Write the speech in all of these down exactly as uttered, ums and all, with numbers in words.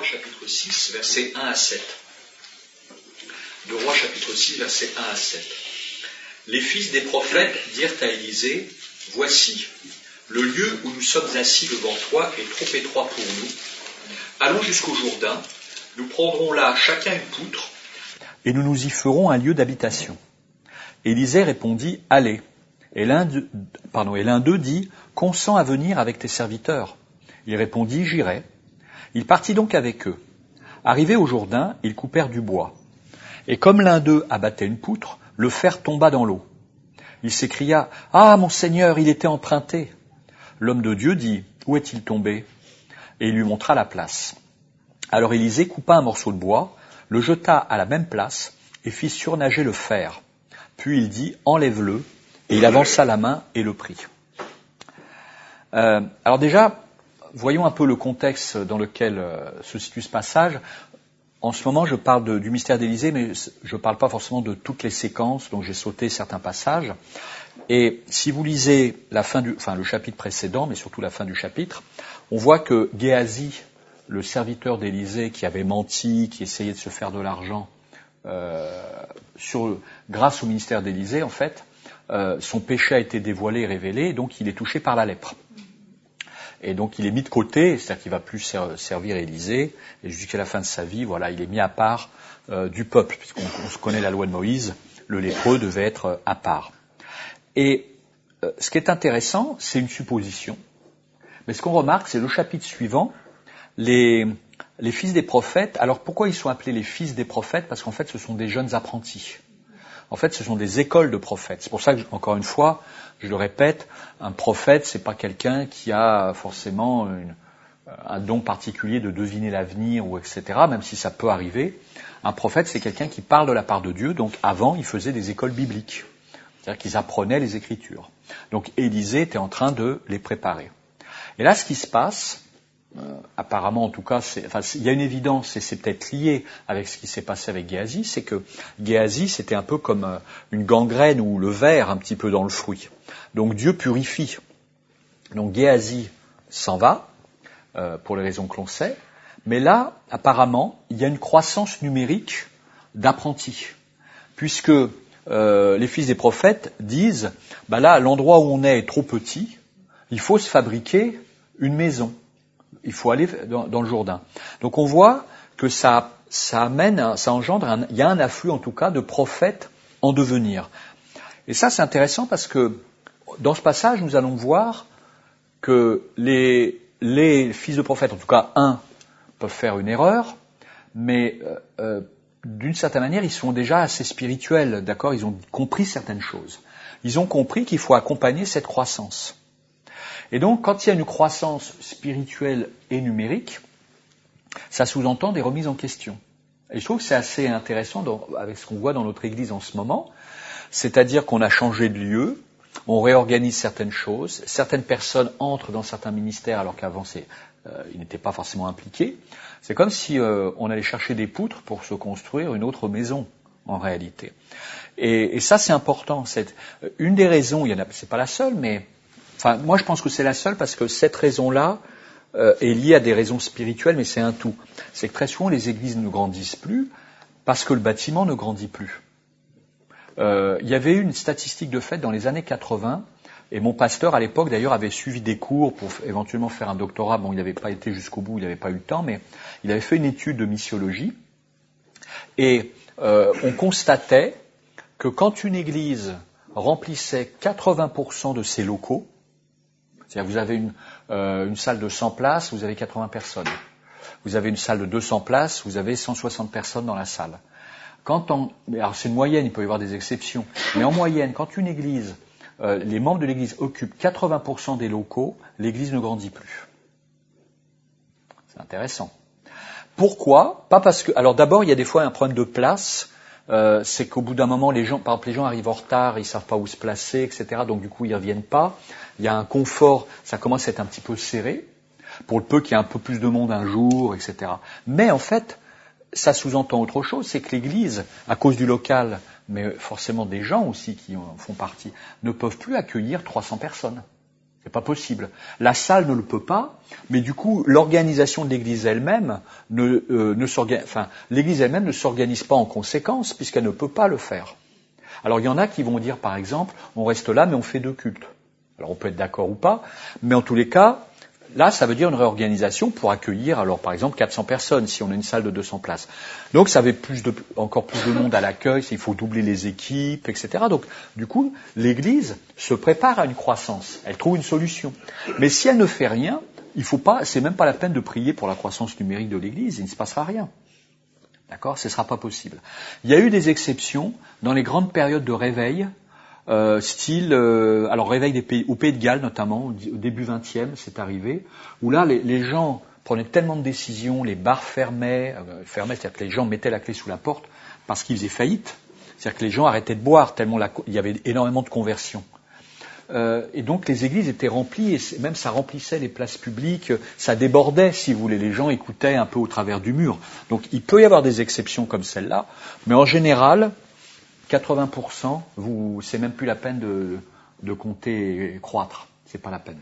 chapitre six, versets un à sept. deux Rois chapitre six, versets un à sept. Les fils des prophètes dirent à Élisée, « Voici, le lieu où nous sommes assis devant toi est trop étroit pour nous. Allons jusqu'au Jourdain, nous prendrons là chacun une poutre, et nous nous y ferons un lieu d'habitation. » Élisée répondit, « Allez. » Et l'un d'eux, pardon, et l'un d'eux dit, « Consens à venir avec tes serviteurs. » Il répondit, « J'irai. » Il partit donc avec eux. Arrivés au Jourdain, ils coupèrent du bois. Et comme l'un d'eux abattait une poutre, le fer tomba dans l'eau. Il s'écria, « Ah, mon Seigneur, il était emprunté !» L'homme de Dieu dit, « Où est-il tombé ?» Et il lui montra la place. Alors Élisée coupa un morceau de bois, le jeta à la même place et fit surnager le fer. Puis il dit, « Enlève-le !» Et il avança la main et le prit. Euh, alors déjà, voyons un peu le contexte dans lequel euh, se situe ce passage. En ce moment, je parle de, du mystère d'Élisée, mais je ne parle pas forcément de toutes les séquences, donc j'ai sauté certains passages. Et si vous lisez la fin du, enfin, le chapitre précédent, mais surtout la fin du chapitre, on voit que Géasi, le serviteur d'Élisée qui avait menti, qui essayait de se faire de l'argent, euh, sur, grâce au ministère d'Élisée, en fait, euh, son péché a été dévoilé et révélé, et donc il est touché par la lèpre. Et donc il est mis de côté, c'est-à-dire qu'il ne va plus ser- servir Élisée, et jusqu'à la fin de sa vie, voilà, il est mis à part euh, du peuple, puisqu'on on se connaît la loi de Moïse, le lépreux devait être euh, à part. Et euh, ce qui est intéressant, c'est une supposition. Mais ce qu'on remarque, c'est le chapitre suivant, les, les fils des prophètes. Alors pourquoi ils sont appelés les fils des prophètes ? Parce qu'en fait, ce sont des jeunes apprentis. En fait, ce sont des écoles de prophètes. C'est pour ça que, encore une fois, je le répète, un prophète, c'est pas quelqu'un qui a forcément une, un don particulier de deviner l'avenir ou et cetera, même si ça peut arriver. Un prophète, c'est quelqu'un qui parle de la part de Dieu. Donc, avant, il faisait des écoles bibliques. C'est-à-dire qu'ils apprenaient les Écritures. Donc, Élisée était en train de les préparer. Et là, ce qui se passe, euh, apparemment, en tout cas, c'est, enfin, il y a une évidence, et c'est peut-être lié avec ce qui s'est passé avec Géasi, c'est que Géasi, c'était un peu comme euh, une gangrène ou le ver un petit peu dans le fruit. Donc, Dieu purifie. Donc, Géasi s'en va, euh, pour les raisons que l'on sait. Mais là, apparemment, il y a une croissance numérique d'apprentis. Puisque euh, les fils des prophètes disent, bah là, l'endroit où on est est trop petit, il faut se fabriquer une maison. Il faut aller dans, dans le Jourdain. Donc on voit que ça, ça amène, ça engendre, un, il y a un afflux en tout cas de prophètes en devenir. Et ça c'est intéressant parce que dans ce passage nous allons voir que les, les fils de prophètes, en tout cas un, peuvent faire une erreur, mais euh, euh, d'une certaine manière ils sont déjà assez spirituels, d'accord ? Ils ont compris certaines choses. Ils ont compris qu'il faut accompagner cette croissance. Et donc, quand il y a une croissance spirituelle et numérique, ça sous-entend des remises en question. Et je trouve que c'est assez intéressant dans, avec ce qu'on voit dans notre Église en ce moment, c'est-à-dire qu'on a changé de lieu, on réorganise certaines choses, certaines personnes entrent dans certains ministères alors qu'avant c'est, euh, ils n'étaient pas forcément impliqués. C'est comme si euh, on allait chercher des poutres pour se construire une autre maison, en réalité. Et, et ça, c'est important. C'est une des raisons, il y en a, c'est pas la seule, mais Enfin, moi, je pense que c'est la seule parce que cette raison-là euh, est liée à des raisons spirituelles, mais c'est un tout. C'est que très souvent, les églises ne grandissent plus parce que le bâtiment ne grandit plus. Euh, il y avait eu une statistique de fait dans les années quatre-vingts, et mon pasteur, à l'époque, d'ailleurs, avait suivi des cours pour éventuellement faire un doctorat. Bon, il n'avait pas été jusqu'au bout, il n'avait pas eu le temps, mais il avait fait une étude de missiologie, et euh, on constatait que quand une église remplissait quatre-vingts pour cent de ses locaux, c'est-à-dire vous avez une, euh, une salle de cent places, vous avez quatre-vingts personnes. Vous avez une salle de deux cents places, vous avez cent soixante personnes dans la salle. Quand on, alors c'est une moyenne, il peut y avoir des exceptions, mais en moyenne, quand une église, euh, les membres de l'église occupent quatre-vingts pour cent des locaux, l'église ne grandit plus. C'est intéressant. Pourquoi ? Pas parce que, alors d'abord, il y a des fois un problème de place. Euh, c'est qu'au bout d'un moment, les gens, par exemple, les gens arrivent en retard, ils savent pas où se placer, et cetera. Donc du coup, ils reviennent pas. Il y a un confort, ça commence à être un petit peu serré, pour le peu qu'il y ait un peu plus de monde un jour, et cetera. Mais en fait, ça sous-entend autre chose, c'est que l'Église, à cause du local, mais forcément des gens aussi qui en font partie, ne peuvent plus accueillir trois cents personnes. C'est pas possible. La salle ne le peut pas, mais du coup, l'organisation de l'Église elle-même ne, euh, ne s'organise, enfin, l'Église elle-même ne s'organise pas en conséquence, puisqu'elle ne peut pas le faire. Alors, il y en a qui vont dire, par exemple, on reste là, mais on fait deux cultes. Alors, on peut être d'accord ou pas, mais en tous les cas, là, ça veut dire une réorganisation pour accueillir, alors, par exemple, quatre cents personnes, si on a une salle de deux cents places. Donc, ça avait plus de, encore plus de monde à l'accueil, il faut doubler les équipes, et cetera. Donc, du coup, l'Église se prépare à une croissance. Elle trouve une solution. Mais si elle ne fait rien, il faut pas, c'est même pas la peine de prier pour la croissance numérique de l'Église, il ne se passera rien. D'accord? Ce ne sera pas possible. Il y a eu des exceptions dans les grandes périodes de réveil, Euh, style, euh, alors réveil des pays, au Pays de Galles notamment, au début vingtième, c'est arrivé, où là les, les gens prenaient tellement de décisions, les bars fermaient, euh, fermaient, c'est-à-dire que les gens mettaient la clé sous la porte parce qu'ils faisaient faillite, c'est-à-dire que les gens arrêtaient de boire tellement la, il y avait énormément de conversions. Euh, et donc les églises étaient remplies, et même ça remplissait les places publiques, ça débordait si vous voulez, les gens écoutaient un peu au travers du mur. Donc il peut y avoir des exceptions comme celle-là, mais en général, quatre-vingts pour cent, vous, c'est même plus la peine de, de compter et croître. C'est pas la peine.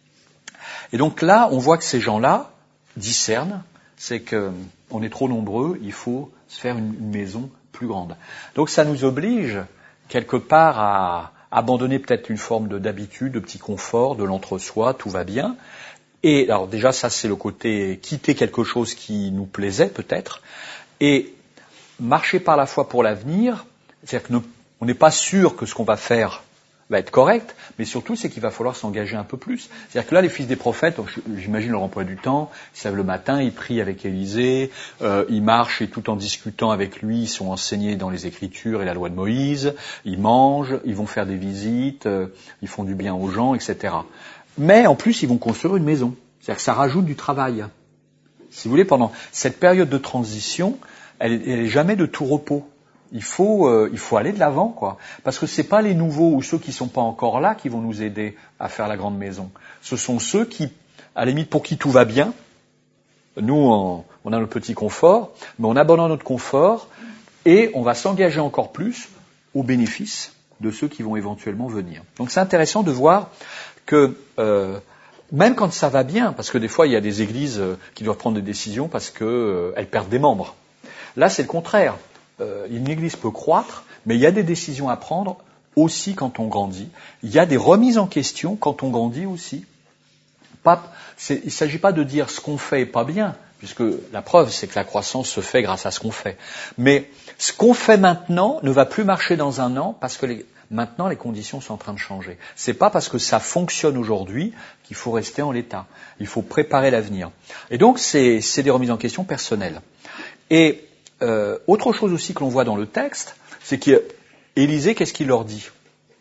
Et donc là, on voit que ces gens-là discernent, c'est que on est trop nombreux, il faut se faire une, une maison plus grande. Donc ça nous oblige quelque part à abandonner peut-être une forme de, d'habitude, de petit confort, de l'entre-soi, tout va bien. Et alors déjà, ça c'est le côté quitter quelque chose qui nous plaisait peut-être, et marcher par la foi pour l'avenir. C'est-à-dire qu'on n'est pas sûr que ce qu'on va faire va être correct, mais surtout c'est qu'il va falloir s'engager un peu plus. C'est-à-dire que là, les fils des prophètes, j'imagine leur emploi du temps, ils se lèvent le matin, ils prient avec Élisée, euh, ils marchent et tout en discutant avec lui, ils sont enseignés dans les Écritures et la loi de Moïse, ils mangent, ils vont faire des visites, euh, ils font du bien aux gens, et cetera. Mais en plus, ils vont construire une maison. C'est-à-dire que ça rajoute du travail. Si vous voulez, pendant cette période de transition, elle n'est jamais de tout repos. Il faut, euh, il faut aller de l'avant, quoi. Parce que c'est pas les nouveaux ou ceux qui sont pas encore là qui vont nous aider à faire la grande maison. Ce sont ceux qui, à la limite, pour qui tout va bien. Nous, on, on a notre petit confort, mais on abandonne notre confort et on va s'engager encore plus au bénéfice de ceux qui vont éventuellement venir. Donc c'est intéressant de voir que euh, même quand ça va bien, parce que des fois il y a des églises qui doivent prendre des décisions parce qu'elles euh, perdent des membres. Là, c'est le contraire. Une église peut croître, mais il y a des décisions à prendre aussi quand on grandit. Il y a des remises en question quand on grandit aussi. Pas, il ne s'agit pas de dire ce qu'on fait est pas bien, puisque la preuve, c'est que la croissance se fait grâce à ce qu'on fait. Mais ce qu'on fait maintenant ne va plus marcher dans un an parce que les, maintenant les conditions sont en train de changer. C'est pas parce que ça fonctionne aujourd'hui qu'il faut rester en l'état. Il faut préparer l'avenir. Et donc, c'est, c'est des remises en question personnelles. Et Euh, autre chose aussi que l'on voit dans le texte, c'est qu'Élisée, qu'est-ce qu'il leur dit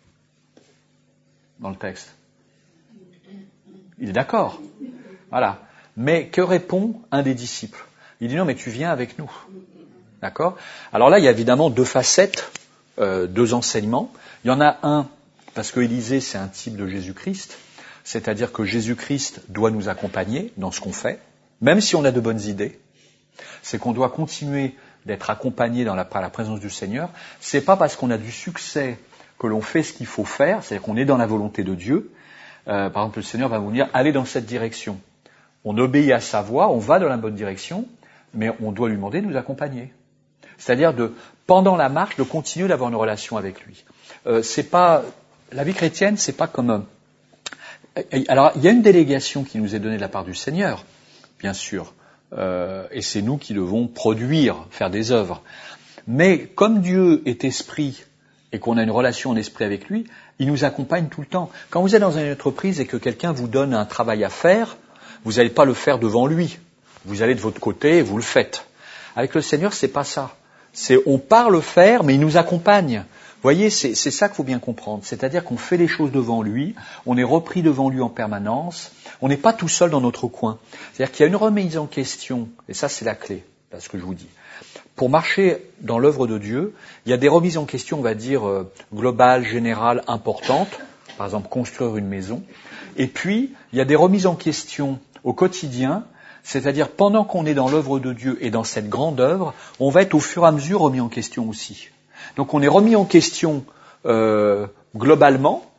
dans le texte? Il est d'accord. Voilà. Mais que répond un des disciples? Il dit non, mais tu viens avec nous. D'accord? Alors là, il y a évidemment deux facettes, euh, deux enseignements. Il y en a un, parce que Élisée, c'est un type de Jésus-Christ, c'est-à-dire que Jésus-Christ doit nous accompagner dans ce qu'on fait, même si on a de bonnes idées. C'est qu'on doit continuer d'être accompagné dans la, par la présence du Seigneur. C'est pas parce qu'on a du succès que l'on fait ce qu'il faut faire, c'est-à-dire qu'on est dans la volonté de Dieu. Euh, par exemple, le Seigneur va vous dire, allez dans cette direction. On obéit à sa voix, on va dans la bonne direction, mais on doit lui demander de nous accompagner. C'est-à-dire de, pendant la marche, de continuer d'avoir une relation avec lui. Euh, c'est pas, la vie chrétienne, c'est pas comme, euh, alors, il y a une délégation qui nous est donnée de la part du Seigneur, bien sûr. Euh, et c'est nous qui devons produire, faire des œuvres. Mais comme Dieu est esprit et qu'on a une relation en esprit avec lui, il nous accompagne tout le temps. Quand vous êtes dans une entreprise et que quelqu'un vous donne un travail à faire, vous n'allez pas le faire devant lui. Vous allez de votre côté et vous le faites. Avec le Seigneur, c'est pas ça. C'est on part le faire, mais il nous accompagne. Vous voyez, c'est, c'est ça qu'il faut bien comprendre. C'est-à-dire qu'on fait les choses devant lui, on est repris devant lui en permanence, on n'est pas tout seul dans notre coin. C'est-à-dire qu'il y a une remise en question, et ça c'est la clé, là, ce que je vous dis. Pour marcher dans l'œuvre de Dieu, il y a des remises en question, on va dire, euh, globales, générales, importantes, par exemple construire une maison, et puis il y a des remises en question au quotidien, c'est-à-dire pendant qu'on est dans l'œuvre de Dieu et dans cette grande œuvre, on va être au fur et à mesure remis en question aussi. Donc on est remis en question euh, globalement,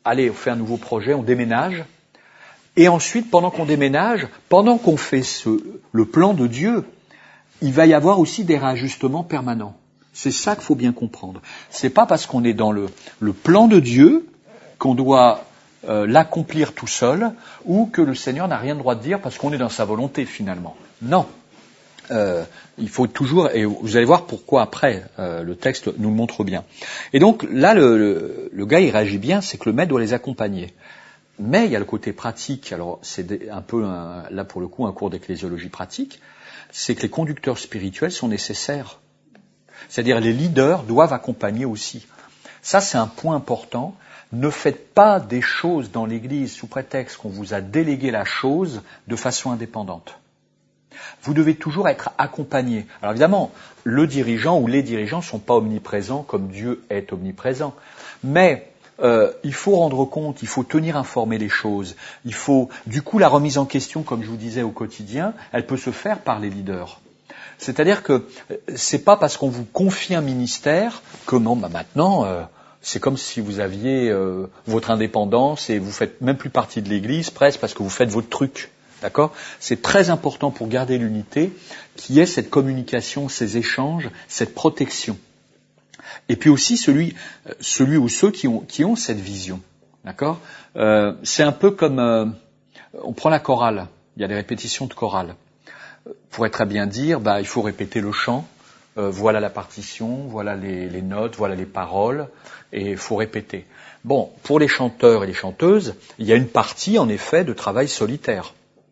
allez, on fait un nouveau projet, on déménage. Et ensuite, pendant qu'on déménage, pendant qu'on fait ce, le plan de Dieu, il va y avoir aussi des réajustements permanents. C'est ça qu'il faut bien comprendre. C'est pas parce qu'on est dans le, le plan de Dieu qu'on doit euh, l'accomplir tout seul ou que le Seigneur n'a rien le droit de dire parce qu'on est dans sa volonté finalement. Non. Euh, il faut toujours, et vous allez voir pourquoi après, euh, le texte nous le montre bien. Et donc là, le, le, le gars il réagit bien, c'est que le maître doit les accompagner. Mais il y a le côté pratique, alors c'est un peu, un, là pour le coup, un cours d'ecclésiologie pratique, c'est que les conducteurs spirituels sont nécessaires. C'est-à-dire les leaders doivent accompagner aussi. Ça, c'est un point important. Ne faites pas des choses dans l'Église sous prétexte qu'on vous a délégué la chose de façon indépendante. Vous devez toujours être accompagné. Alors évidemment, le dirigeant ou les dirigeants ne sont pas omniprésents comme Dieu est omniprésent. Mais Euh, il faut rendre compte, il faut tenir informé les choses. Il faut, du coup, la remise en question, comme je vous disais au quotidien, elle peut se faire par les leaders. C'est-à-dire que c'est pas parce qu'on vous confie un ministère que non, bah maintenant, euh, c'est comme si vous aviez euh, votre indépendance et vous faites même plus partie de l'Église, presque parce que vous faites votre truc. D'accord ? C'est très important pour garder l'unité qu'il y ait cette communication, ces échanges, cette protection. Et puis aussi celui, celui ou ceux qui ont, qui ont cette vision, d'accord ? euh, C'est un peu comme, euh, on prend la chorale, il y a des répétitions de chorale. On pourrait très bien dire, bah, il faut répéter le chant, euh, voilà la partition, voilà les, les notes, voilà les paroles, et il faut répéter. Bon, pour les chanteurs et les chanteuses, il y a une partie, en effet, de travail solitaire.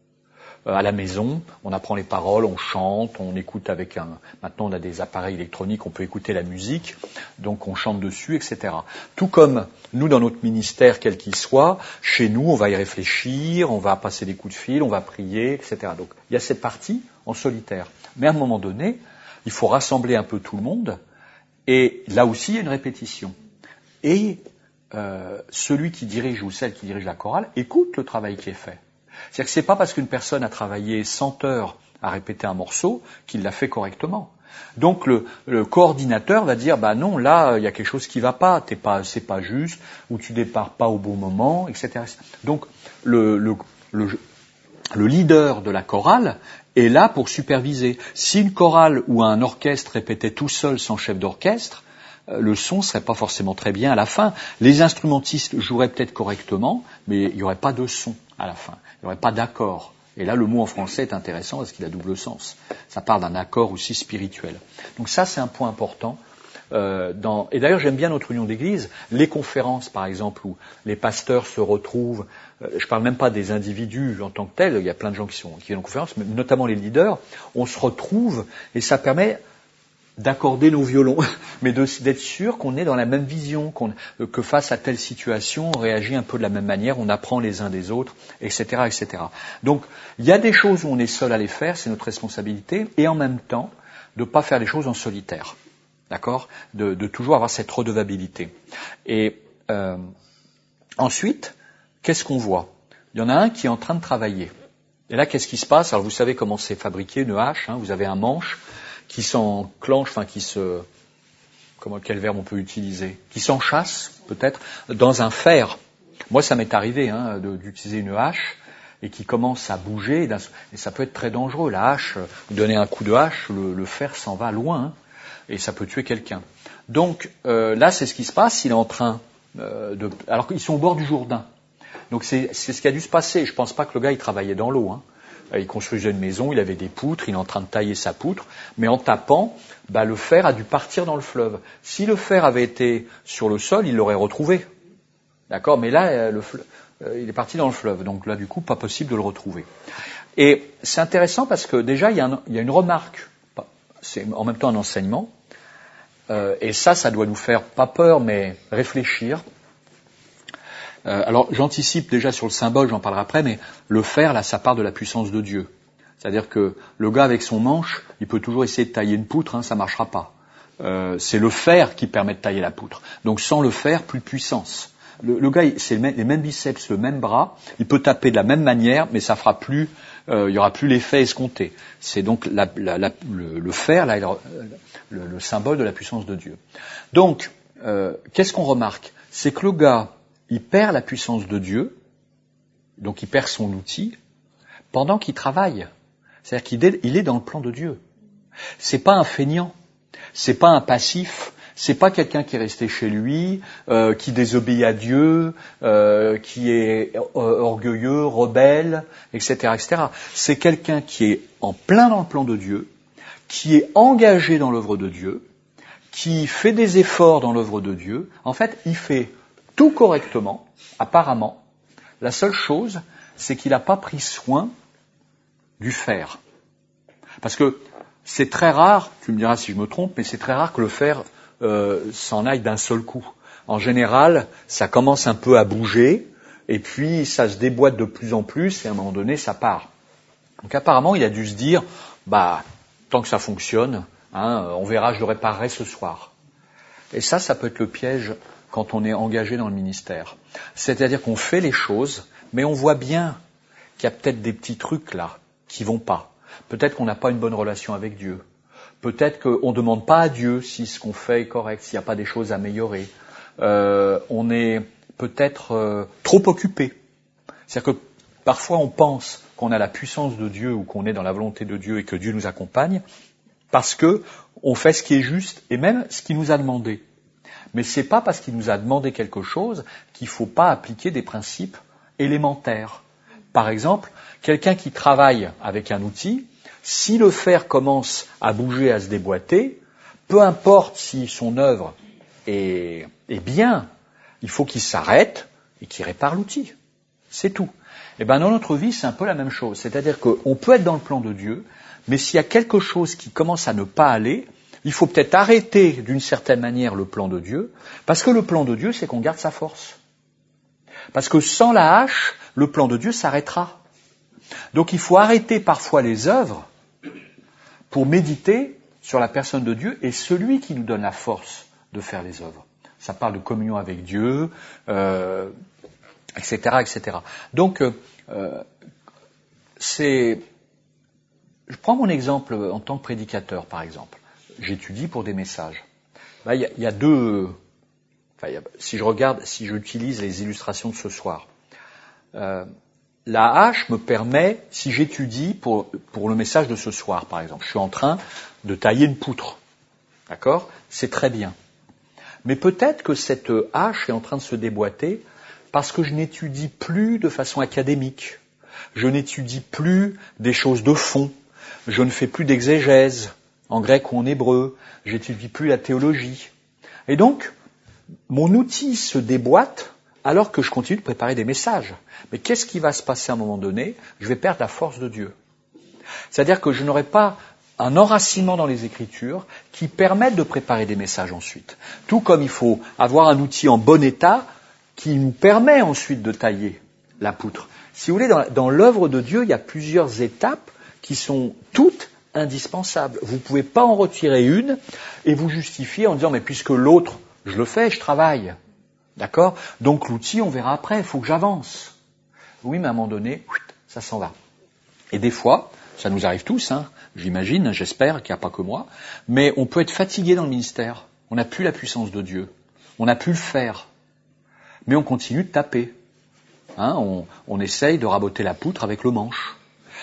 À la maison, on apprend les paroles, on chante, on écoute avec un... Maintenant, on a des appareils électroniques, on peut écouter la musique, donc on chante dessus, et cetera. Tout comme nous, dans notre ministère, quel qu'il soit, chez nous, on va y réfléchir, on va passer des coups de fil, on va prier, et cetera. Donc, il y a cette partie en solitaire. Mais à un moment donné, il faut rassembler un peu tout le monde, et là aussi, il y a une répétition. Et euh, celui qui dirige ou celle qui dirige la chorale écoute le travail qui est fait. C'est-à-dire que c'est pas parce qu'une personne a travaillé cent heures à répéter un morceau qu'il l'a fait correctement. Donc le, le coordinateur va dire bah non, là il y a quelque chose qui va pas, t'es pas, c'est pas juste, ou tu départs pas au bon moment, et cetera. Donc le, le, le, le leader de la chorale est là pour superviser. Si une chorale ou un orchestre répétait tout seul sans chef d'orchestre, le son serait pas forcément très bien à la fin. Les instrumentistes joueraient peut-être correctement, mais il n'y aurait pas de son à la fin. Il n'y aurait pas d'accord. Et là, le mot en français est intéressant parce qu'il a double sens. Ça parle d'un accord aussi spirituel. Donc ça, c'est un point important. Euh, dans... Et d'ailleurs, j'aime bien notre union d'église. Les conférences, par exemple, où les pasteurs se retrouvent. Euh, je parle même pas des individus en tant que tels. Il y a plein de gens qui sont qui viennent en conférence, mais notamment les leaders. On se retrouve et ça permet d'accorder nos violons, mais de, d'être sûr qu'on est dans la même vision, qu'on, que face à telle situation, on réagit un peu de la même manière, on apprend les uns des autres, et cetera, et cetera. Donc, il y a des choses où on est seul à les faire, c'est notre responsabilité, et en même temps, de ne pas faire les choses en solitaire, d'accord ? de, de toujours avoir cette redevabilité. Et euh, ensuite, qu'est-ce qu'on voit ? Il y en a un qui est en train de travailler. Et là, qu'est-ce qui se passe ? Alors, vous savez comment c'est fabriqué, une hache, hein, vous avez un manche, qui s'enclenche, enfin qui se, comment, quel verbe on peut utiliser, qui s'enchasse peut-être dans un fer. Moi, ça m'est arrivé hein, de, d'utiliser une hache et qui commence à bouger, et, et ça peut être très dangereux. La hache, vous donnez un coup de hache, le, le fer s'en va loin hein, et ça peut tuer quelqu'un. Donc euh, là, c'est ce qui se passe. Il est en train euh, de, alors qu'ils sont au bord du Jourdain. Donc c'est, c'est ce qui a dû se passer. Je pense pas que le gars il travaillait dans l'eau. Hein. Il construisait une maison, il avait des poutres, il est en train de tailler sa poutre, mais en tapant, bah, le fer a dû partir dans le fleuve. Si le fer avait été sur le sol, il l'aurait retrouvé. D'accord ? Mais là, le fleuve, euh, il est parti dans le fleuve, donc là, du coup, pas possible de le retrouver. Et c'est intéressant parce que déjà, il y a, un, il y a une remarque, c'est en même temps un enseignement, euh, et ça, ça doit nous faire pas peur, mais réfléchir. Euh, alors, j'anticipe déjà sur le symbole, j'en parlerai après, mais le fer, là, ça part de la puissance de Dieu. C'est-à-dire que le gars avec son manche, il peut toujours essayer de tailler une poutre, hein, ça marchera pas. Euh, c'est le fer qui permet de tailler la poutre. Donc, sans le fer, plus de puissance. Le, le gars, c'est le même, les mêmes biceps, le même bras, il peut taper de la même manière, mais ça fera plus, euh, il y aura plus l'effet escompté. C'est donc la, la, la, le, le fer, là, le, le symbole de la puissance de Dieu. Donc, euh, qu'est-ce qu'on remarque ? C'est que le gars, il perd la puissance de Dieu, donc il perd son outil, pendant qu'il travaille. C'est-à-dire qu'il est, il est dans le plan de Dieu. C'est pas un feignant, c'est pas un passif, c'est pas quelqu'un qui est resté chez lui, euh, qui désobéit à Dieu, euh, qui est euh, orgueilleux, rebelle, et cetera, et cetera. C'est quelqu'un qui est en plein dans le plan de Dieu, qui est engagé dans l'œuvre de Dieu, qui fait des efforts dans l'œuvre de Dieu. En fait, il fait tout correctement, apparemment. La seule chose, c'est qu'il n'a pas pris soin du faire. Parce que c'est très rare, tu me diras si je me trompe, mais c'est très rare que le fer euh, s'en aille d'un seul coup. En général, ça commence un peu à bouger, et puis ça se déboîte de plus en plus, et à un moment donné, ça part. Donc apparemment, il a dû se dire, bah, tant que ça fonctionne, hein, on verra, je le réparerai ce soir. Et ça, ça peut être le piège quand on est engagé dans le ministère. C'est-à-dire qu'on fait les choses, mais on voit bien qu'il y a peut-être des petits trucs là qui vont pas. Peut-être qu'on n'a pas une bonne relation avec Dieu. Peut-être qu'on ne demande pas à Dieu si ce qu'on fait est correct, s'il n'y a pas des choses à améliorer. Euh, on est peut-être euh, trop occupé. C'est-à-dire que parfois on pense qu'on a la puissance de Dieu ou qu'on est dans la volonté de Dieu et que Dieu nous accompagne parce que on fait ce qui est juste et même ce qu'il nous a demandé. Mais c'est pas parce qu'il nous a demandé quelque chose qu'il faut pas appliquer des principes élémentaires. Par exemple, quelqu'un qui travaille avec un outil, si le fer commence à bouger, à se déboîter, peu importe si son œuvre est, est bien, il faut qu'il s'arrête et qu'il répare l'outil. C'est tout. Et bien dans notre vie, c'est un peu la même chose. C'est-à-dire qu'on peut être dans le plan de Dieu, mais s'il y a quelque chose qui commence à ne pas aller, il faut peut-être arrêter d'une certaine manière le plan de Dieu, parce que le plan de Dieu, c'est qu'on garde sa force. Parce que sans la hache, le plan de Dieu s'arrêtera. Donc il faut arrêter parfois les œuvres pour méditer sur la personne de Dieu et celui qui nous donne la force de faire les œuvres. Ça parle de communion avec Dieu, euh, et cetera, et cetera. Donc, euh, c'est... Je prends mon exemple en tant que prédicateur, par exemple. J'étudie pour des messages. Là, il y a, il y a deux... Enfin, il y a, si je regarde, si j'utilise les illustrations de ce soir, euh, la hache me permet, si j'étudie pour, pour le message de ce soir, par exemple, je suis en train de tailler une poutre. D'accord ? C'est très bien. Mais peut-être que cette hache est en train de se déboîter parce que je n'étudie plus de façon académique. Je n'étudie plus des choses de fond. Je ne fais plus d'exégèse en grec ou en hébreu. J'étudie plus la théologie. Et donc, mon outil se déboîte alors que je continue de préparer des messages. Mais qu'est-ce qui va se passer à un moment donné ? Je vais perdre la force de Dieu. C'est-à-dire que je n'aurai pas un enracinement dans les Écritures qui permette de préparer des messages ensuite. Tout comme il faut avoir un outil en bon état qui nous permet ensuite de tailler la poutre. Si vous voulez, dans, dans l'œuvre de Dieu, il y a plusieurs étapes qui sont toutes indispensables. Vous ne pouvez pas en retirer une et vous justifier en disant « mais puisque l'autre, je le fais, je travaille ». D'accord ? Donc l'outil, on verra après, il faut que j'avance. Oui, mais à un moment donné, ça s'en va. Et des fois, ça nous arrive tous, hein, j'imagine, j'espère qu'il n'y a pas que moi, mais on peut être fatigué dans le ministère. On n'a plus la puissance de Dieu. On n'a plus le faire. Mais on continue de taper. Hein, on, on essaye de raboter la poutre avec le manche.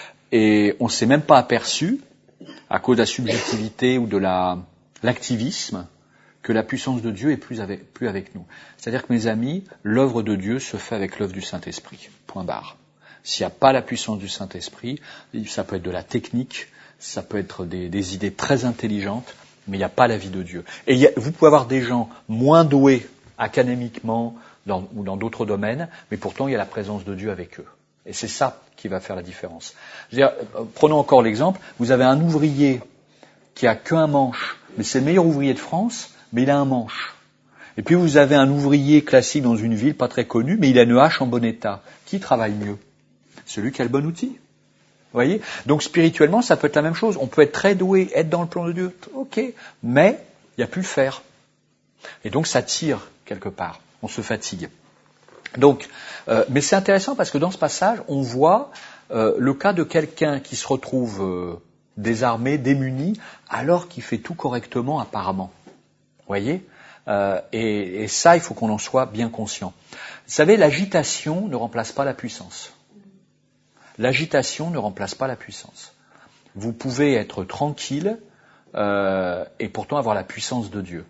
Et on ne s'est même pas aperçu, à cause de la subjectivité ou de la, l'activisme, que la puissance de Dieu est plus avec, plus avec nous. C'est-à-dire que, mes amis, l'œuvre de Dieu se fait avec l'œuvre du Saint-Esprit. Point barre. S'il n'y a pas la puissance du Saint-Esprit, ça peut être de la technique, ça peut être des, des idées très intelligentes, mais il n'y a pas la vie de Dieu. Et il y a, vous pouvez avoir des gens moins doués académiquement dans, ou dans d'autres domaines, mais pourtant il y a la présence de Dieu avec eux. Et c'est ça qui va faire la différence. Je veux dire, prenons encore l'exemple, vous avez un ouvrier qui a qu'un manche, mais c'est le meilleur ouvrier de France, mais il a un manche. Et puis vous avez un ouvrier classique dans une ville, pas très connu, mais il a une hache en bon état. Qui travaille mieux ? Celui qui a le bon outil. Vous voyez ? Donc spirituellement, ça peut être la même chose. On peut être très doué, être dans le plan de Dieu, ok, mais il n'y a plus le faire. Et donc ça tire quelque part. On se fatigue. Donc, euh, mais c'est intéressant parce que dans ce passage, on voit euh, le cas de quelqu'un qui se retrouve euh, désarmé, démuni, alors qu'il fait tout correctement apparemment. Vous voyez ? Euh, et, et ça, il faut qu'on en soit bien conscient. Vous savez, l'agitation ne remplace pas la puissance. L'agitation ne remplace pas la puissance. Vous pouvez être tranquille euh, et pourtant avoir la puissance de Dieu.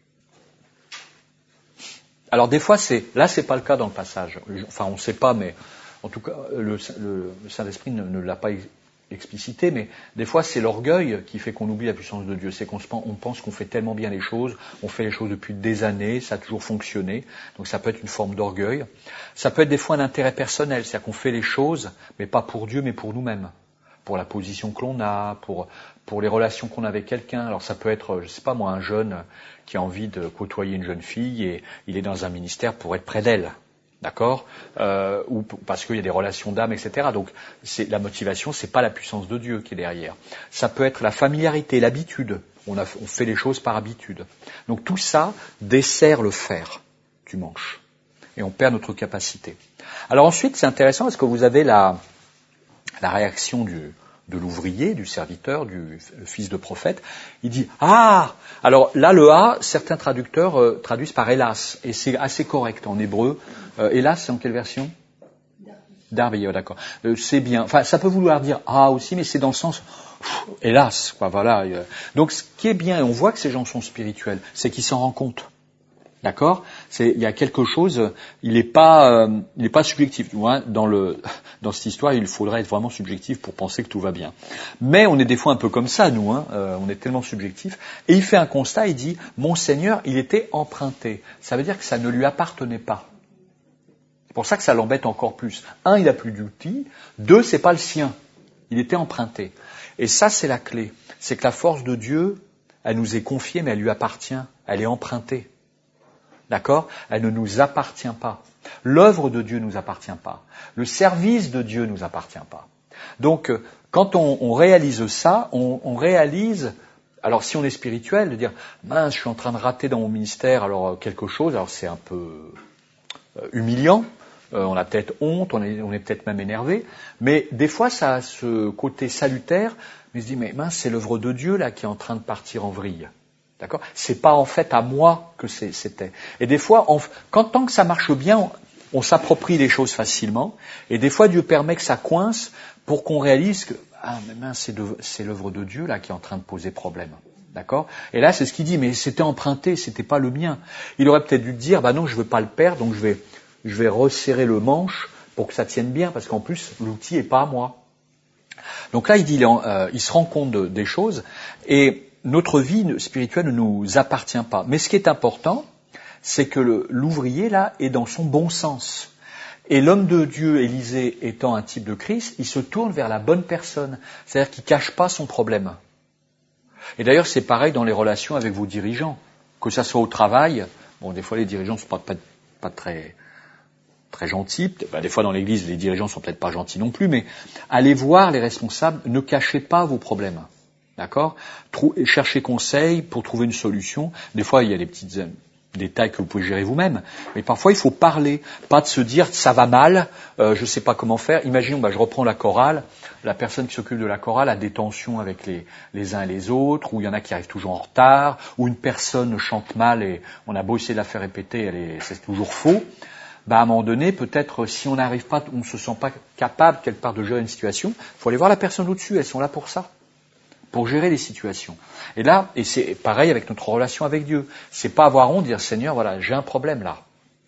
Alors des fois, c'est là, c'est pas le cas dans le passage. Enfin, on ne sait pas, mais en tout cas, le, le, le Saint-Esprit ne, ne l'a pas explicité, mais des fois, c'est l'orgueil qui fait qu'on oublie la puissance de Dieu. C'est qu'on se, on pense qu'on fait tellement bien les choses, on fait les choses depuis des années, ça a toujours fonctionné. Donc ça peut être une forme d'orgueil. Ça peut être des fois un intérêt personnel, c'est-à-dire qu'on fait les choses, mais pas pour Dieu, mais pour nous-mêmes. Pour la position que l'on a, pour, pour les relations qu'on a avec quelqu'un. Alors ça peut être, je sais pas moi, un jeune qui a envie de côtoyer une jeune fille et il est dans un ministère pour être près d'elle. D'accord, euh, ou parce qu'il y a des relations d'âme, et cetera. Donc, c'est, la motivation, c'est pas la puissance de Dieu qui est derrière. Ça peut être la familiarité, l'habitude. On, a, on fait les choses par habitude. Donc, tout ça dessert le fer du manche. Et on perd notre capacité. Alors ensuite, c'est intéressant parce que vous avez la, la réaction du, de l'ouvrier, du serviteur, du fils de prophète. Il dit « Ah !» Alors là, le « Ah », certains traducteurs euh, traduisent par « hélas ». Et c'est assez correct en hébreu. Euh, hélas, c'est en quelle version ? Darby, d'accord. Euh, c'est bien. Enfin, ça peut vouloir dire « Ah » aussi, mais c'est dans le sens pff, « hélas ». Quoi, voilà. Donc, ce qui est bien, et on voit que ces gens sont spirituels, c'est qu'ils s'en rendent compte. D'accord ? C'est, il y a quelque chose, il n'est pas, euh, il n'est pas subjectif. Hein, dans le, dans cette histoire, il faudrait être vraiment subjectif pour penser que tout va bien. Mais on est des fois un peu comme ça, nous. Hein, euh, on est tellement subjectif. Et il fait un constat. Il dit, mon Seigneur, il était emprunté. Ça veut dire que ça ne lui appartenait pas. C'est pour ça que ça l'embête encore plus. Un, il a plus d'outils. Deux, c'est pas le sien. Il était emprunté. Et ça, c'est la clé. C'est que la force de Dieu, elle nous est confiée, mais elle lui appartient. Elle est empruntée. D'accord ? Elle ne nous appartient pas. L'œuvre de Dieu ne nous appartient pas. Le service de Dieu ne nous appartient pas. Donc, quand on, on réalise ça, on, on réalise, alors si on est spirituel, de dire, mince, je suis en train de rater dans mon ministère alors quelque chose, alors c'est un peu euh, humiliant, euh, on a peut-être honte, on est, on est peut-être même énervé, mais des fois ça a ce côté salutaire, mais je dis, mais mince, c'est l'œuvre de Dieu là qui est en train de partir en vrille. D'accord ? C'est pas en fait à moi que c'est, c'était. Et des fois, on, quand tant que ça marche bien, on, on s'approprie les choses facilement. Et des fois, Dieu permet que ça coince pour qu'on réalise que ah mais mince, c'est, de, c'est l'œuvre de Dieu là qui est en train de poser problème. D'accord ? Et là, c'est ce qu'il dit. Mais c'était emprunté, c'était pas le mien. Il aurait peut-être dû dire bah non, je veux pas le perdre, donc je vais, je vais resserrer le manche pour que ça tienne bien, parce qu'en plus, l'outil est pas à moi. Donc là, il dit, il, euh, il se rend compte de, des choses et notre vie spirituelle ne nous appartient pas. Mais ce qui est important, c'est que le, l'ouvrier, là, est dans son bon sens. Et l'homme de Dieu, Élisée, étant un type de Christ, il se tourne vers la bonne personne. C'est-à-dire qu'il ne cache pas son problème. Et d'ailleurs, c'est pareil dans les relations avec vos dirigeants. Que ça soit au travail, bon, des fois les dirigeants ne sont pas, pas, pas très, très gentils. Ben, des fois dans l'église, les dirigeants ne sont peut-être pas gentils non plus, mais allez voir les responsables, ne cachez pas vos problèmes. D'accord ? Trou- cherchez conseil pour trouver une solution. Des fois, il y a des petits euh, détails que vous pouvez gérer vous-même, mais parfois, il faut parler, pas de se dire « ça va mal, euh, je ne sais pas comment faire ». Imaginons, bah, je reprends la chorale, la personne qui s'occupe de la chorale a des tensions avec les, les uns et les autres, ou il y en a qui arrivent toujours en retard, ou une personne chante mal et on a beau essayer de la faire répéter, elle est, c'est toujours faux. Bah, à un moment donné, peut-être, si on n'arrive pas, on ne se sent pas capable quelque part de gérer une situation, il faut aller voir la personne au-dessus, elles sont là pour ça. Pour gérer les situations. Et là, et c'est pareil avec notre relation avec Dieu. C'est pas avoir honte, dire Seigneur, voilà, j'ai un problème là. D'accord ?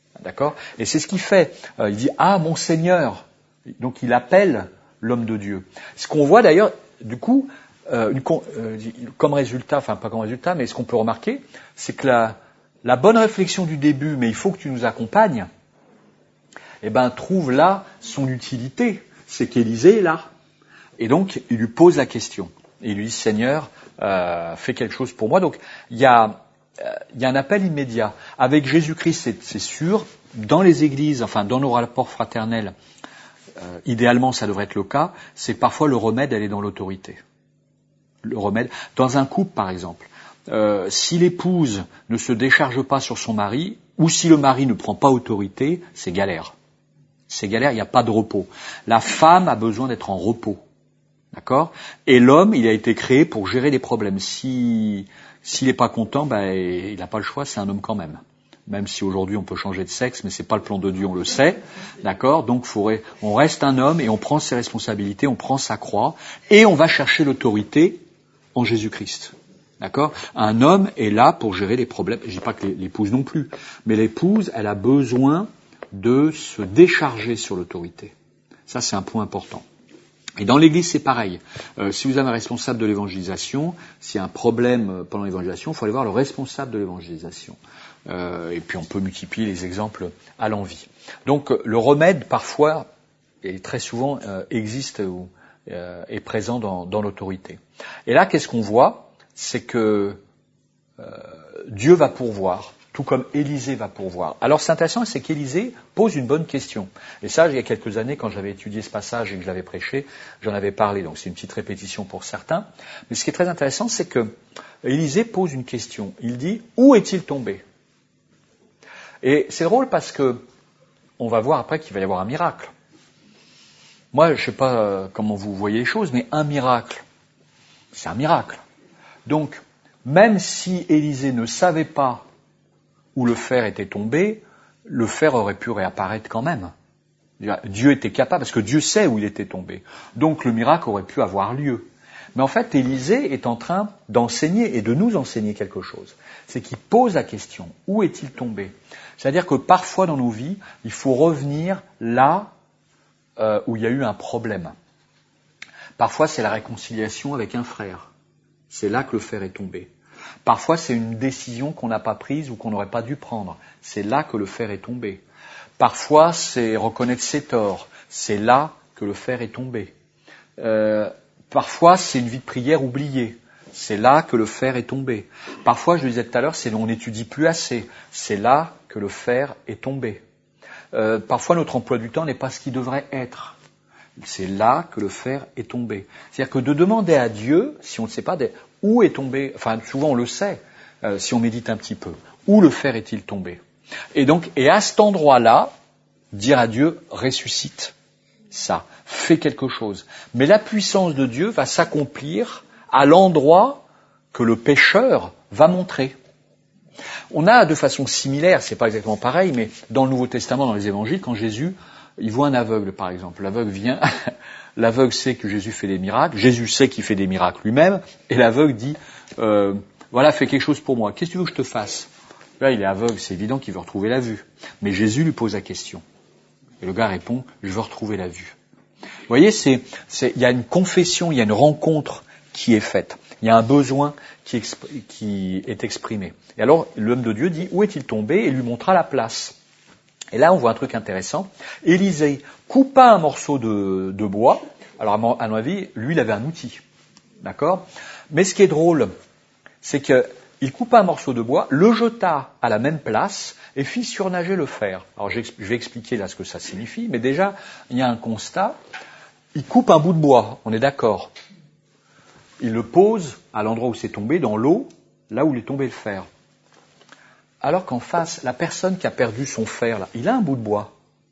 Et c'est ce qu'il fait. Euh, il dit, ah, mon Seigneur. Donc il appelle l'homme de Dieu. Ce qu'on voit d'ailleurs, du coup, euh, une, euh, comme résultat, enfin pas comme résultat, mais ce qu'on peut remarquer, c'est que la, la bonne réflexion du début, mais il faut que tu nous accompagnes, eh ben, trouve là son utilité. C'est qu'Élisée est là. Et donc, il lui pose la question. Et il lui dit, Seigneur, euh, fais quelque chose pour moi. Donc, il y a, euh, il y a un appel immédiat. Avec Jésus-Christ, c'est, c'est sûr. Dans les églises, enfin, dans nos rapports fraternels, euh, idéalement, ça devrait être le cas. C'est que parfois, le remède, elle est dans l'autorité. Le remède. Dans un couple, par exemple, euh, si l'épouse ne se décharge pas sur son mari, ou si le mari ne prend pas autorité, c'est galère. C'est galère, il n'y a pas de repos. La femme a besoin d'être en repos. D'accord ? Et l'homme, il a été créé pour gérer les problèmes. Si S'il n'est pas content, ben, il n'a pas le choix, c'est un homme quand même. Même si aujourd'hui on peut changer de sexe, mais c'est pas le plan de Dieu, on le sait, d'accord? Donc faut, on reste un homme et on prend ses responsabilités, on prend sa croix et on va chercher l'autorité en Jésus-Christ, d'accord? Un homme est là pour gérer les problèmes. Je dis pas que l'épouse non plus, mais l'épouse, elle a besoin de se décharger sur l'autorité. Ça, c'est un point important. Et dans l'Église, c'est pareil. Euh, si vous avez un responsable de l'évangélisation, s'il y a un problème pendant l'évangélisation, il faut aller voir le responsable de l'évangélisation. Euh, et puis on peut multiplier les exemples à l'envi. Donc le remède, parfois, et très souvent, euh, existe ou euh, est présent dans, dans l'autorité. Et là, qu'est-ce qu'on voit? C'est que euh, Dieu va pourvoir, tout comme Élisée va pourvoir. Alors c'est intéressant, c'est qu'Élisée pose une bonne question. Et ça, il y a quelques années, quand j'avais étudié ce passage et que je l'avais prêché, j'en avais parlé, donc c'est une petite répétition pour certains. Mais ce qui est très intéressant, c'est que Élisée pose une question. Il dit, où est-il tombé? Et c'est drôle parce que on va voir après qu'il va y avoir un miracle. Moi, je ne sais pas comment vous voyez les choses, mais un miracle, c'est un miracle. Donc, même si Élisée ne savait pas où le fer était tombé, le fer aurait pu réapparaître quand même. Dieu était capable, parce que Dieu sait où il était tombé. Donc le miracle aurait pu avoir lieu. Mais en fait, Élisée est en train d'enseigner et de nous enseigner quelque chose. C'est qu'il pose la question, où est-il tombé? C'est-à-dire que parfois dans nos vies, il faut revenir là euh, où il y a eu un problème. Parfois, c'est la réconciliation avec un frère. C'est là que le fer est tombé. Parfois, c'est une décision qu'on n'a pas prise ou qu'on n'aurait pas dû prendre. C'est là que le fer est tombé. Parfois, c'est reconnaître ses torts. C'est là que le fer est tombé. Euh, parfois, c'est une vie de prière oubliée. C'est là que le fer est tombé. Parfois, je le disais tout à l'heure, c'est on n'étudie plus assez. C'est là que le fer est tombé. Euh, parfois, notre emploi du temps n'est pas ce qu'il devrait être. C'est là que le fer est tombé. C'est-à-dire que de demander à Dieu, si on ne sait pas où est tombé, enfin souvent on le sait, euh, si on médite un petit peu, où le fer est-il tombé? Et donc, et à cet endroit-là, dire à Dieu, ressuscite ça, fais quelque chose. Mais la puissance de Dieu va s'accomplir à l'endroit que le pécheur va montrer. On a de façon similaire, c'est pas exactement pareil, mais dans le Nouveau Testament, dans les évangiles, quand Jésus, il voit un aveugle par exemple, l'aveugle vient, l'aveugle sait que Jésus fait des miracles, Jésus sait qu'il fait des miracles lui-même, et l'aveugle dit, euh, voilà, fais quelque chose pour moi, qu'est-ce que tu veux que je te fasse? Là, il est aveugle, c'est évident qu'il veut retrouver la vue. Mais Jésus lui pose la question. Et le gars répond, je veux retrouver la vue. Vous voyez, c'est, c'est, il y a une confession, il y a une rencontre qui est faite. Il y a un besoin qui, exp- qui est exprimé. Et alors, l'homme de Dieu dit, où est-il tombé? Et lui montra la place. Et là, on voit un truc intéressant. Élisée coupa un morceau de, de bois. Alors, à mon, à mon avis, lui, il avait un outil. D'accord? Mais ce qui est drôle, c'est que il coupa un morceau de bois, le jeta à la même place et fit surnager le fer. Alors je vais expliquer là ce que ça signifie, mais déjà, il y a un constat. Il coupe un bout de bois, on est d'accord. Il le pose à l'endroit où c'est tombé, dans l'eau, là où il est tombé le fer. Alors qu'en face, la personne qui a perdu son fer, là, il a un bout de bois.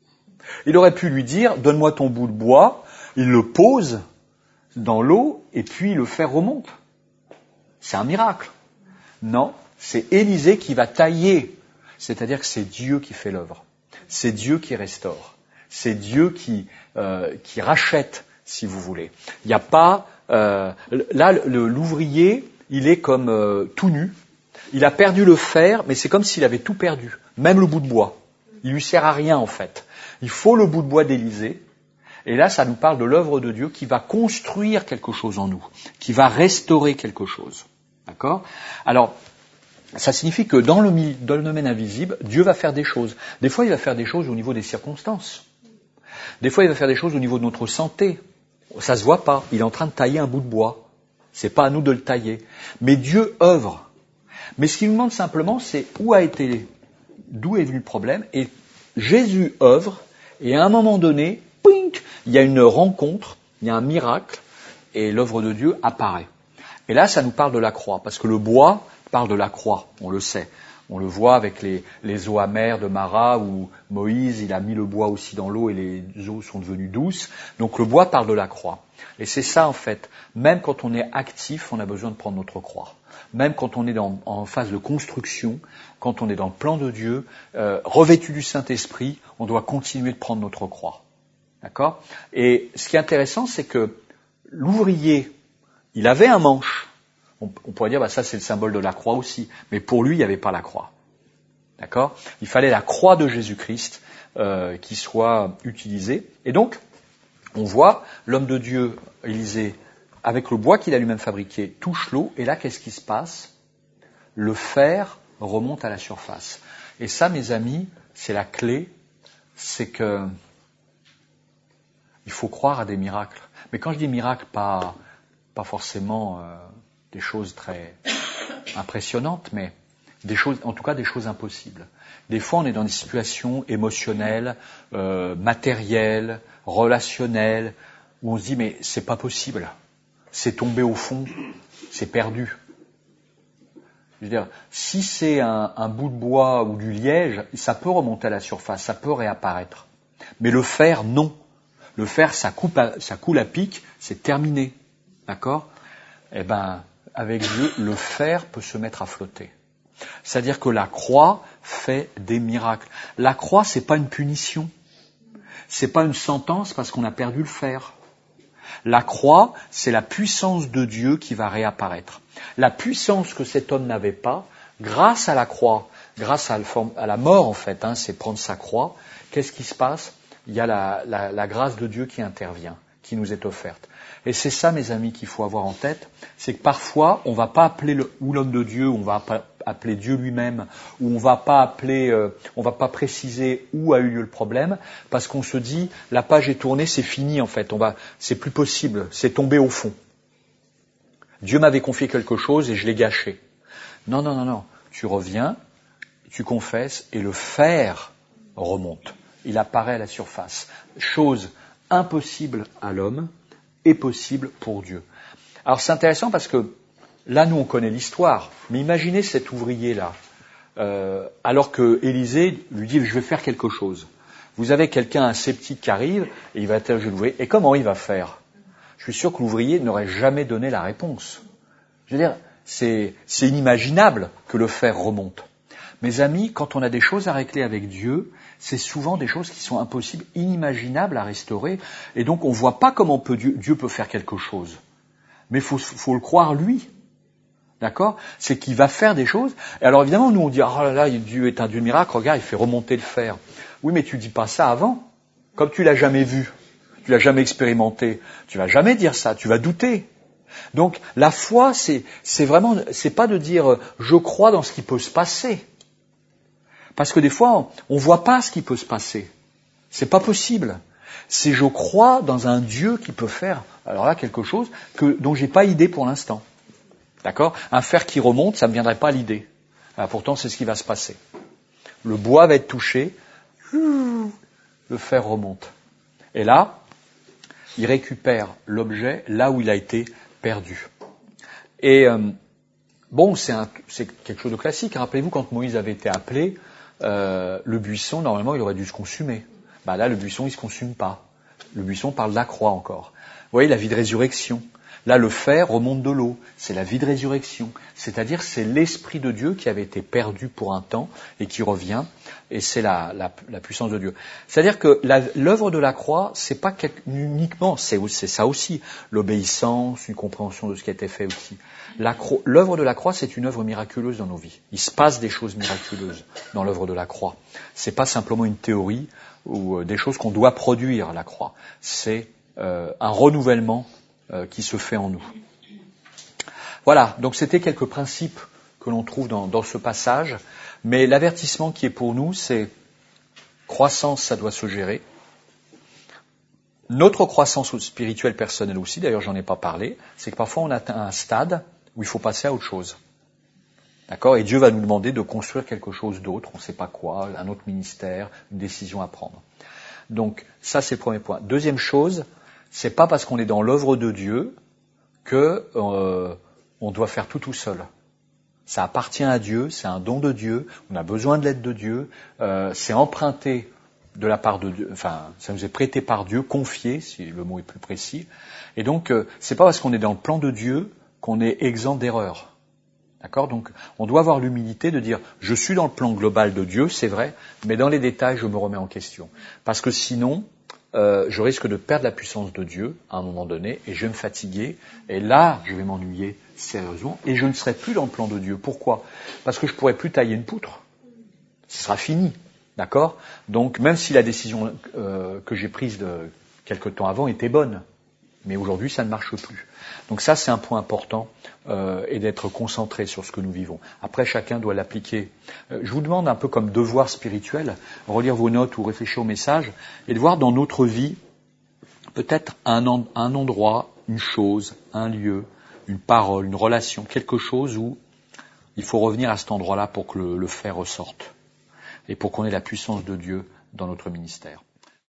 Il aurait pu lui dire, donne-moi ton bout de bois, il le pose dans l'eau et puis le fer remonte. C'est un miracle. Non, c'est Élisée qui va tailler. C'est-à-dire que c'est Dieu qui fait l'œuvre. C'est Dieu qui restaure. C'est Dieu qui, euh, qui rachète, si vous voulez. Il n'y a pas... Euh, là, le, l'ouvrier, il est comme euh, tout nu. Il a perdu le fer, mais c'est comme s'il avait tout perdu. Même le bout de bois. Il lui sert à rien, en fait. Il faut le bout de bois d'Élisée. Et là, ça nous parle de l'œuvre de Dieu qui va construire quelque chose en nous. Qui va restaurer quelque chose. D'accord? Alors, ça signifie que dans le, dans le domaine invisible, Dieu va faire des choses. Des fois, il va faire des choses au niveau des circonstances. Des fois, il va faire des choses au niveau de notre santé. Ça se voit pas. Il est en train de tailler un bout de bois. C'est pas à nous de le tailler. Mais Dieu œuvre. Mais ce qu'il nous demande simplement, c'est où a été, d'où est venu le problème. Et Jésus œuvre. Et à un moment donné, pink, il y a une rencontre, il y a un miracle, et l'œuvre de Dieu apparaît. Et là, ça nous parle de la croix, parce que le bois parle de la croix, on le sait. On le voit avec les, les eaux amères de Mara, où Moïse, il a mis le bois aussi dans l'eau et les eaux sont devenues douces. Donc le bois parle de la croix. Et c'est ça en fait. Même quand on est actif, on a besoin de prendre notre croix. Même quand on est dans, en phase de construction, quand on est dans le plan de Dieu, euh, revêtu du Saint-Esprit, on doit continuer de prendre notre croix. D'accord ? Et ce qui est intéressant, c'est que l'ouvrier, il avait un manche. On, on pourrait dire, bah, ça c'est le symbole de la croix aussi. Mais pour lui, il n'y avait pas la croix. D'accord ? Il fallait la croix de Jésus-Christ euh, qui soit utilisée. Et donc, on voit l'homme de Dieu, Élisée, avec le bois qu'il a lui-même fabriqué, touche l'eau. Et là, qu'est-ce qui se passe ? Le fer remonte à la surface. Et ça, mes amis, c'est la clé. C'est que il faut croire à des miracles. Mais quand je dis miracles, pas, pas forcément euh, des choses très impressionnantes, mais des choses, en tout cas des choses impossibles. Des fois, on est dans des situations émotionnelles, euh, matérielles, relationnelles, où on se dit, mais c'est pas possible. C'est tombé au fond, c'est perdu. Je veux dire, si c'est un, un bout de bois ou du liège, ça peut remonter à la surface, ça peut réapparaître. Mais le fer, non. Le fer, ça, coupe à, ça coule à pic, c'est terminé. D'accord ? Eh ben, avec Dieu, le fer peut se mettre à flotter. C'est-à-dire que la croix fait des miracles. La croix, c'est pas une punition. C'est pas une sentence parce qu'on a perdu le fer. La croix, c'est la puissance de Dieu qui va réapparaître. La puissance que cet homme n'avait pas, grâce à la croix, grâce à la mort en fait, hein, c'est prendre sa croix, qu'est-ce qui se passe ? Il y a la, la, la grâce de Dieu qui intervient, qui nous est offerte. Et c'est ça, mes amis, qu'il faut avoir en tête, c'est que parfois, on ne va pas appeler le, ou l'homme de Dieu, ou on va pas appeler Dieu lui-même, ou on ne va pas appeler, euh, on va pas préciser où a eu lieu le problème, parce qu'on se dit, la page est tournée, c'est fini en fait, on va, c'est plus possible, c'est tombé au fond. Dieu m'avait confié quelque chose et je l'ai gâché. Non, non, non, non, tu reviens, tu confesses, et le fer remonte. Il apparaît à la surface. Chose impossible à l'homme est possible pour Dieu. Alors c'est intéressant parce que là, nous, on connaît l'histoire. Mais imaginez cet ouvrier-là, euh, alors que Élisée lui dit « je vais faire quelque chose ». Vous avez quelqu'un, un sceptique qui arrive, et il va interroger l'ouvrier. Et comment il va faire ? Je suis sûr que l'ouvrier n'aurait jamais donné la réponse. Je veux dire, c'est, c'est inimaginable que le fer remonte. Mes amis, quand on a des choses à régler avec Dieu, c'est souvent des choses qui sont impossibles, inimaginables à restaurer. Et donc, on ne voit pas comment peut Dieu, Dieu peut faire quelque chose. Mais il faut, faut le croire lui. D'accord ? C'est qu'il va faire des choses. Et alors, évidemment, nous, on dit, oh là là, Dieu est un Dieu miracle, regarde, il fait remonter le fer. Oui, mais tu dis pas ça avant. Comme tu l'as jamais vu, tu l'as jamais expérimenté, tu vas jamais dire ça, tu vas douter. Donc, la foi, c'est, c'est vraiment, c'est pas de dire, je crois dans ce qui peut se passer. Parce que des fois, on ne voit pas ce qui peut se passer. C'est pas possible. C'est je crois dans un Dieu qui peut faire, alors là, quelque chose que, dont j'ai pas idée pour l'instant. D'accord ? Un fer qui remonte, ça ne me viendrait pas à l'idée. Alors, pourtant, c'est ce qui va se passer. Le bois va être touché, le fer remonte. Et là, il récupère l'objet là où il a été perdu. Et euh, bon, c'est, un, c'est quelque chose de classique. Rappelez-vous, quand Moïse avait été appelé, Euh, le buisson, normalement, il aurait dû se consumer. Bah là, le buisson, il se consume pas. Le buisson parle de la croix encore. Vous voyez, la vie de résurrection. Là, le fer remonte de l'eau. C'est la vie de résurrection. C'est-à-dire, c'est l'Esprit de Dieu qui avait été perdu pour un temps et qui revient. Et c'est la, la, la puissance de Dieu. C'est-à-dire que la, l'œuvre de la croix, c'est pas uniquement, c'est, c'est ça aussi, l'obéissance, une compréhension de ce qui a été fait aussi. La cro- l'œuvre de la croix, c'est une œuvre miraculeuse dans nos vies. Il se passe des choses miraculeuses dans l'œuvre de la croix. C'est pas simplement une théorie ou euh, des choses qu'on doit produire, la croix. C'est euh, un renouvellement euh, qui se fait en nous. Voilà, donc c'était quelques principes que l'on trouve dans, dans ce passage. Mais l'avertissement qui est pour nous, c'est croissance, ça doit se gérer. Notre croissance spirituelle personnelle aussi, d'ailleurs j'en ai pas parlé, c'est que parfois on atteint un stade où il faut passer à autre chose. D'accord ? Et Dieu va nous demander de construire quelque chose d'autre, on ne sait pas quoi, un autre ministère, une décision à prendre. Donc ça c'est le premier point. Deuxième chose, c'est pas parce qu'on est dans l'œuvre de Dieu que euh, on doit faire tout tout seul. Ça appartient à Dieu, c'est un don de Dieu, on a besoin de l'aide de Dieu, euh, c'est emprunté de la part de Dieu, enfin, ça nous est prêté par Dieu, confié, si le mot est plus précis. Et donc, euh, c'est pas parce qu'on est dans le plan de Dieu qu'on est exempt d'erreur. D'accord ? Donc, on doit avoir l'humilité de dire, je suis dans le plan global de Dieu, c'est vrai, mais dans les détails, je me remets en question. Parce que sinon, euh, je risque de perdre la puissance de Dieu à un moment donné, et je vais me fatiguer, et là, je vais m'ennuyer sérieusement, et je ne serai plus dans le plan de Dieu. Pourquoi ? Parce que je pourrai plus tailler une poutre. Ce sera fini. D'accord ? Donc, même si la décision euh, que j'ai prise de quelque temps avant était bonne, mais aujourd'hui, ça ne marche plus. Donc ça, c'est un point important, euh, et d'être concentré sur ce que nous vivons. Après, chacun doit l'appliquer. Euh, je vous demande un peu comme devoir spirituel, relire vos notes ou réfléchir au message, et de voir dans notre vie, peut-être un, en, un endroit, une chose, un lieu, une parole, une relation, quelque chose où il faut revenir à cet endroit-là pour que le, le fait ressorte. Et pour qu'on ait la puissance de Dieu dans notre ministère.